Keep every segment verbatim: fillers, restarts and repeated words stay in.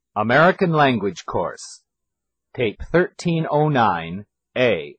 American Language Course, Tape thirteen oh nine, A.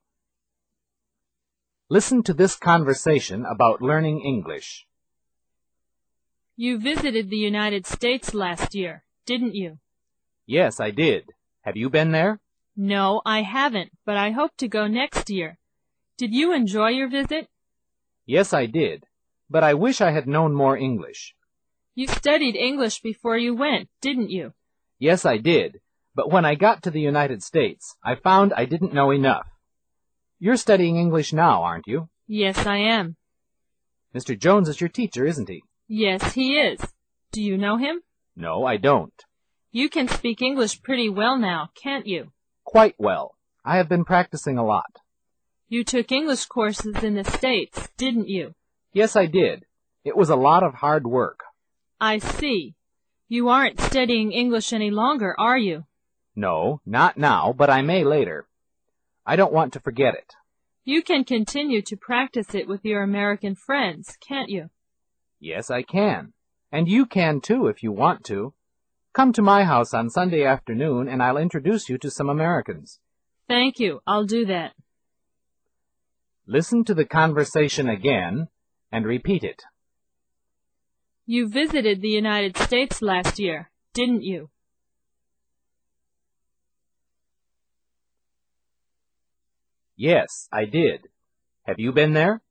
Listen to this conversation about learning English. You visited the United States last year, didn't you? Yes, I did. Have you been there? No, I haven't, but I hope to go next year. Did you enjoy your visit? Yes, I did, but I wish I had known more English. You studied English before you went, didn't you? Yes, I did, but when I got to the United States, I found I didn't know enough. You're studying English now, aren't you? Yes, I am. Mister Jones is your teacher, isn't he? Yes, he is. Do you know him? No, I don't. You can speak English pretty well now, can't you? Quite well. I have been practicing a lot. You took English courses in the States, didn't you? Yes, I did. It was a lot of hard work. I see. You aren't studying English any longer, are you? No, not now, but I may later. I don't want to forget it. You can continue to practice it with your American friends, can't you? Yes, I can. And you can too if you want to. Come to my house on Sunday afternoon and I'll introduce you to some Americans. Thank you. I'll do that. Listen to the conversation again and repeat it. You visited the United States last year, didn't you? Yes, I did. Have you been there?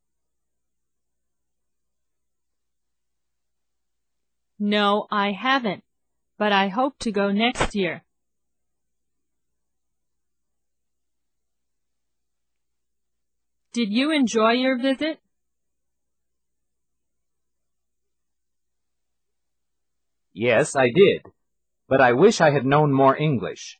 No, I haven't, but I hope to go next year. Did you enjoy your visit? Yes, I did, but I wish I had known more English.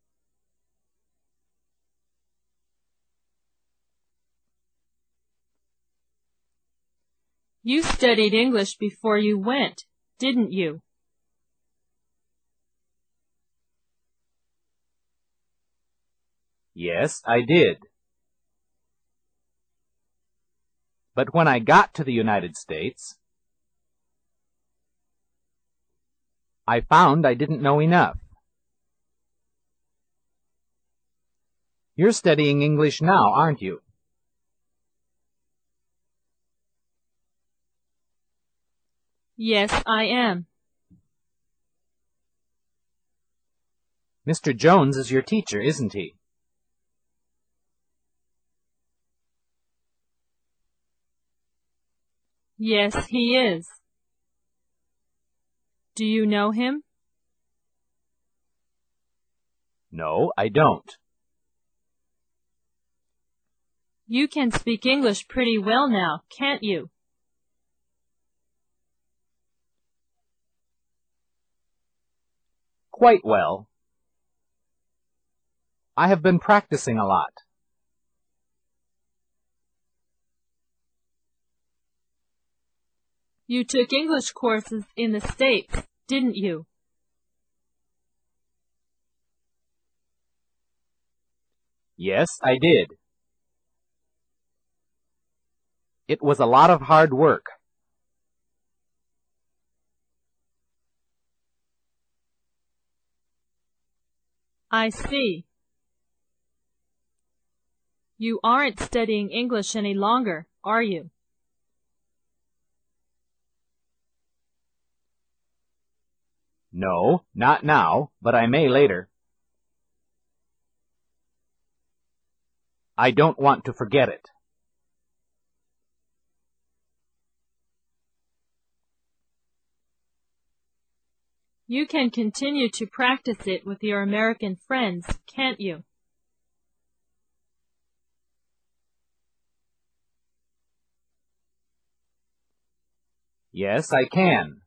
You studied English before you went, didn't you? Yes, I did. But when I got to the United States, I found I didn't know enough. You're studying English now, aren't you? Yes, I am. Mister Jones is your teacher, isn't he? Yes, he is. Do you know him? No, I don't. You can speak English pretty well now, can't you? Quite well. I have been practicing a lot. You took English courses in the States, didn't you? Yes, I did. It was a lot of hard work. I see. You aren't studying English any longer, are you? No, not now, but I may later. I don't want to forget it. You can continue to practice it with your American friends, can't you? Yes, I can.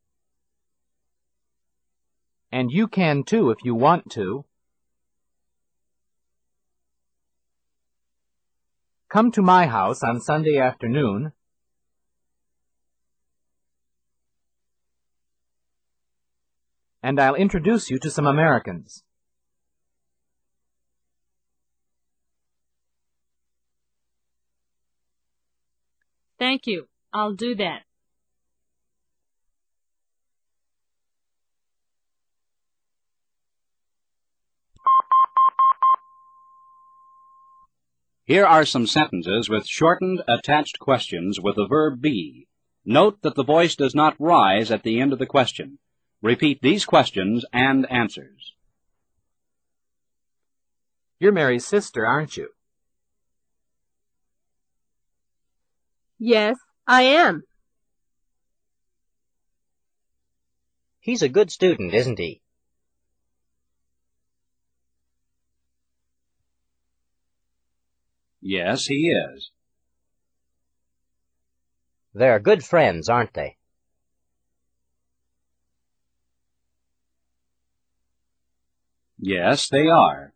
And you can too if you want to. Come to my house on Sunday afternoon and I'll introduce you to some Americans. Thank you. I'll do that. Here are some sentences with shortened attached questions with the verb be. Note that the voice does not rise at the end of the question. Repeat these questions and answers. You're Mary's sister, aren't you? Yes, I am. He's a good student, isn't he? Yes, he is. They're good friends, aren't they? Yes, they are.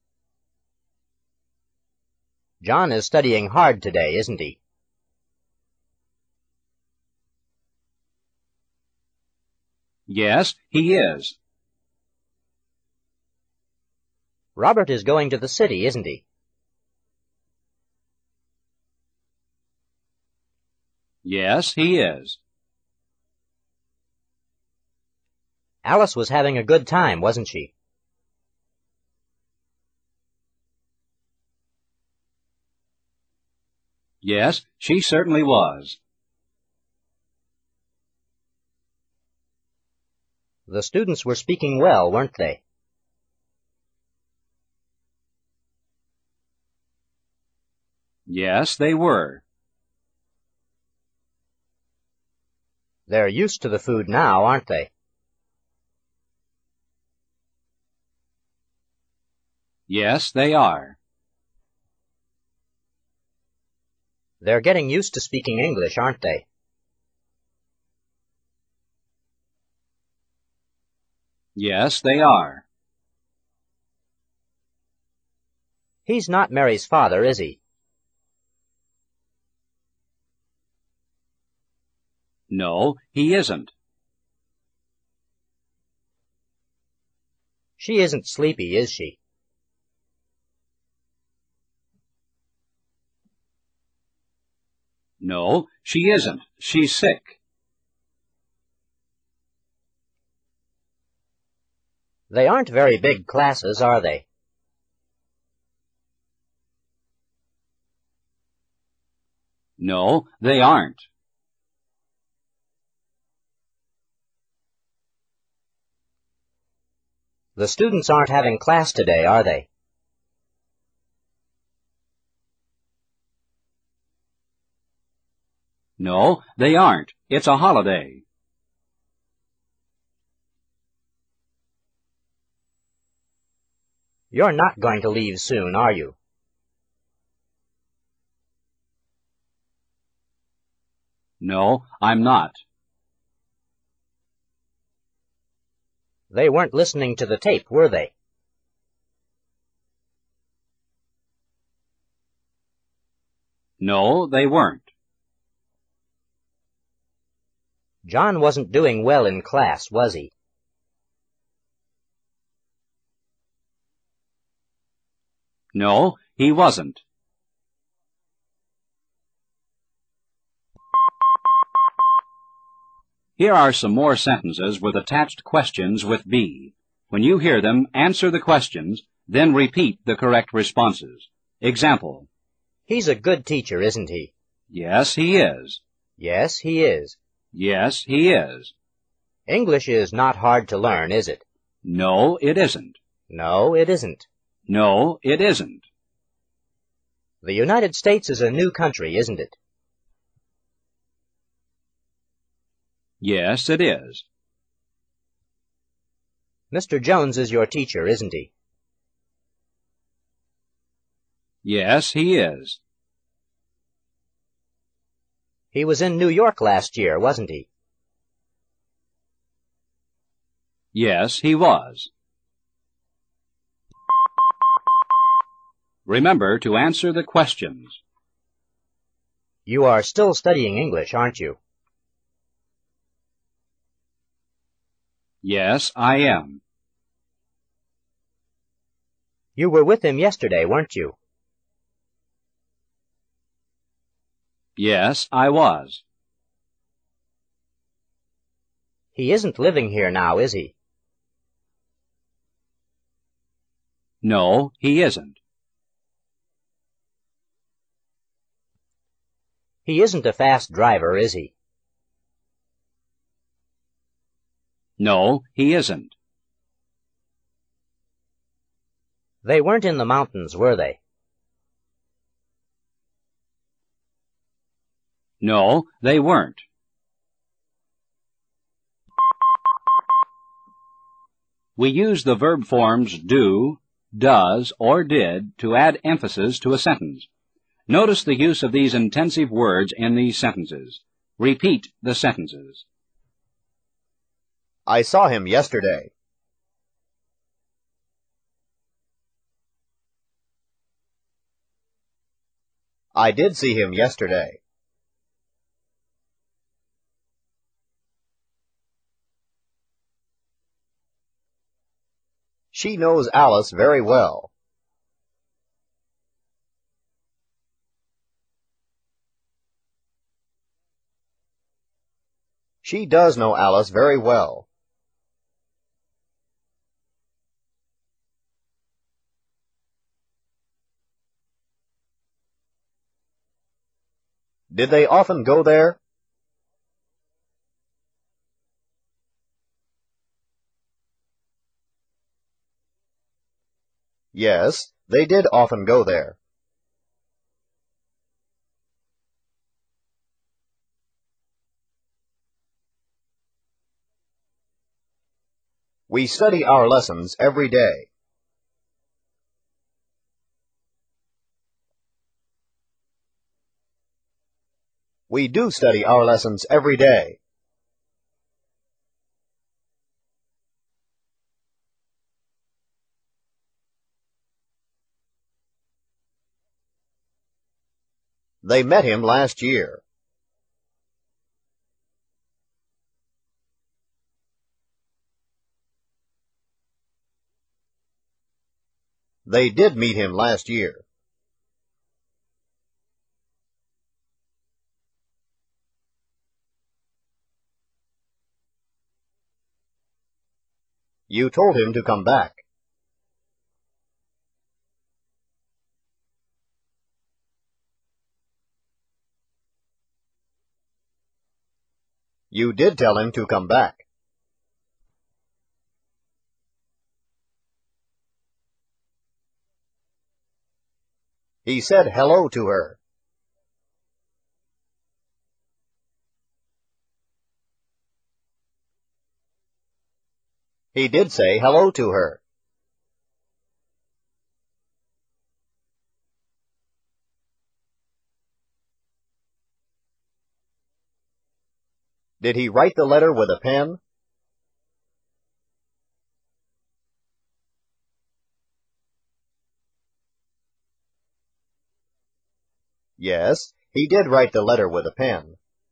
John is studying hard today, isn't he? Yes, he is. Robert is going to the city, isn't he? Yes, he is. Alice was having a good time, wasn't she? Yes, she certainly was. The students were speaking well, weren't they? Yes, they were. They're used to the food now, aren't they? Yes, they are. They're getting used to speaking English, aren't they? Yes, they are. He's not Mary's father, is he? No, he isn't. She isn't sleepy, is she? No, she isn't. She's sick. They aren't very big classes, are they? No, they aren't. The students aren't having class today, are they? No, they aren't. It's a holiday. You're not going to leave soon, are you? No, I'm not. They weren't listening to the tape, were they? No, they weren't. John wasn't doing well in class, was he? No, he wasn't. Here are some more sentences with attached questions with be. When you hear them, answer the questions, then repeat the correct responses. Example. He's a good teacher, isn't he? Yes, he is. Yes, he is. Yes, he is. English is not hard to learn, is it? No, it isn't. No, it isn't. No, it isn't. The United States is a new country, isn't it? Yes, it is. Mister Jones is your teacher, isn't he? Yes, he is. He was in New York last year, wasn't he? Yes, he was. Remember to answer the questions. You are still studying English, aren't you? Yes, I am. You were with him yesterday, weren't you? Yes, I was. He isn't living here now, is he? No, he isn't. He isn't a fast driver, is he? No, he isn't. They weren't in the mountains, were they? No, they weren't. We use the verb forms do, does, or did to add emphasis to a sentence. Notice the use of these intensive words in these sentences. Repeat the sentences. I saw him yesterday. I did see him yesterday. She knows Alice very well. She does know Alice very well. Did they often go there? Yes, they did often go there. We study our lessons every day. We do study our lessons every day. They met him last year. They did meet him last year. You told him to come back. You did tell him to come back. He said hello to her. He did say hello to her. Did he write the letter with a pen? Yes, he did write the letter with a pen.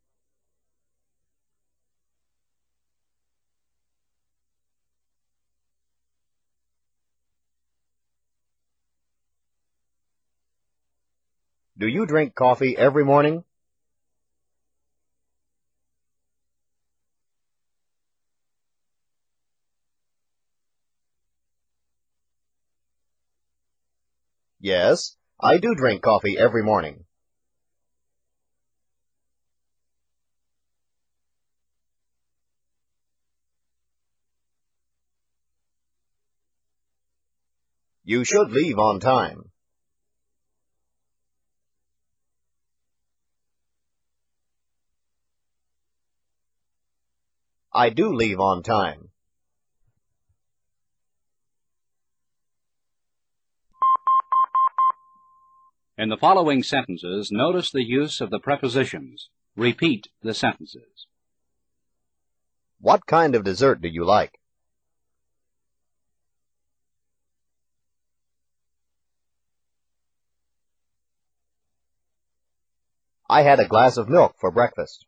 Do you drink coffee every morning? Yes, I do drink coffee every morning. You should leave on time. I do leave on time. In the following sentences, notice the use of the prepositions. Repeat the sentences. What kind of dessert do you like? I had a glass of milk for breakfast.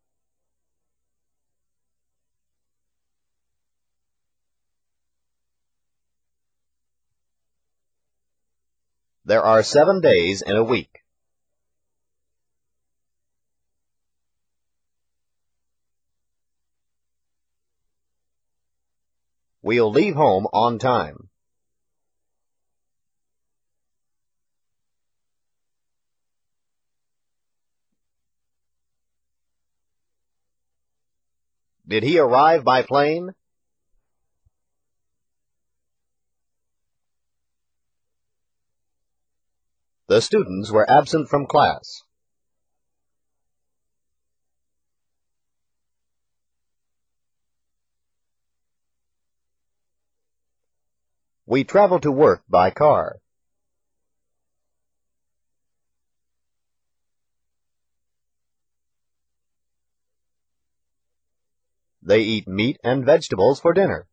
There are seven days in a week. We'll leave home on time. Did he arrive by plane? The students were absent from class. We travel to work by car. They eat meat and vegetables for dinner.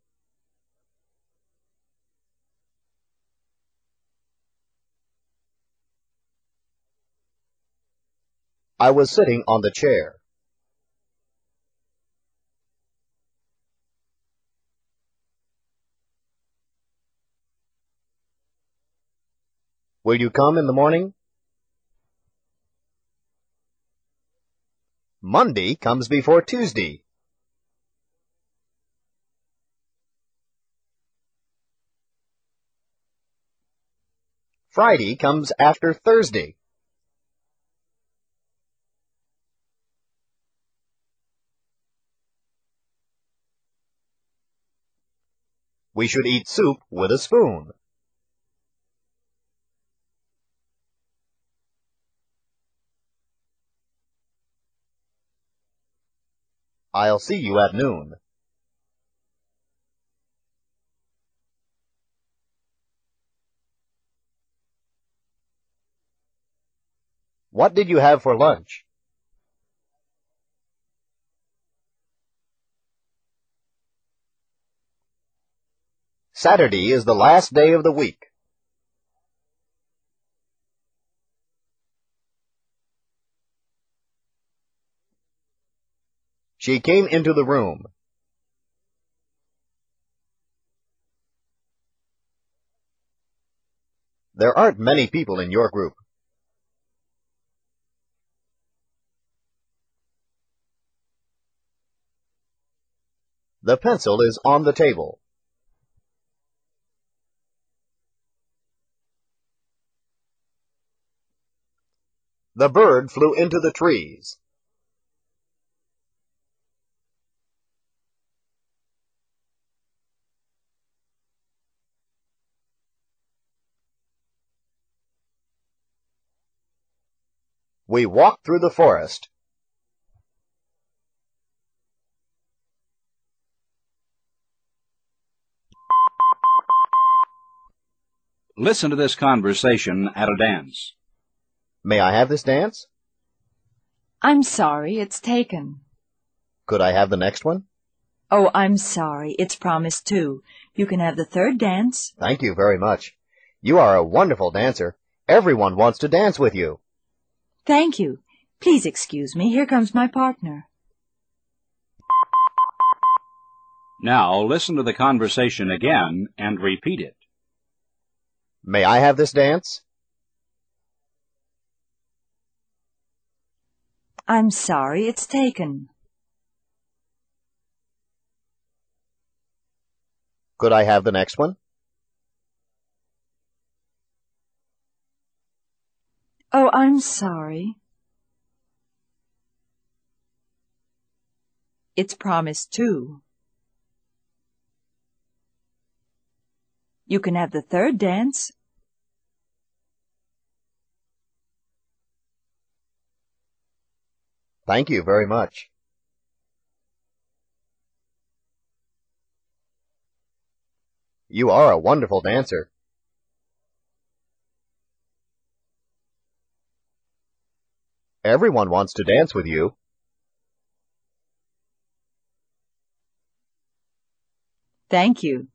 I was sitting on the chair. Will you come in the morning? Monday comes before Tuesday. Friday comes after Thursday. We should eat soup with a spoon. I'll see you at noon. What did you have for lunch? Saturday is the last day of the week. She came into the room. There aren't many people in your group. The pencil is on the table. The bird flew into the trees. We walked through the forest. Listen to this conversation at a dance. May I have this dance? I'm sorry, it's taken. Could I have the next one? Oh, I'm sorry, it's promised too. You can have the third dance. Thank you very much. You are a wonderful dancer. Everyone wants to dance with you. Thank you. Please excuse me, here comes my partner. Now listen to the conversation again and repeat it. May I have this dance? I'm sorry, it's taken. Could I have the next one? Oh, I'm sorry. It's promised too. You can have the third dance. Thank you very much. You are a wonderful dancer. Everyone wants to dance with you. Thank you.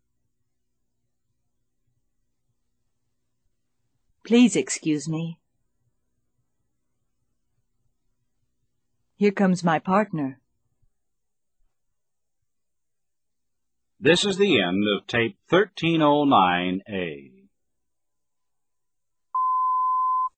Please excuse me. Here comes my partner. This is the end of tape thirteen oh nine A.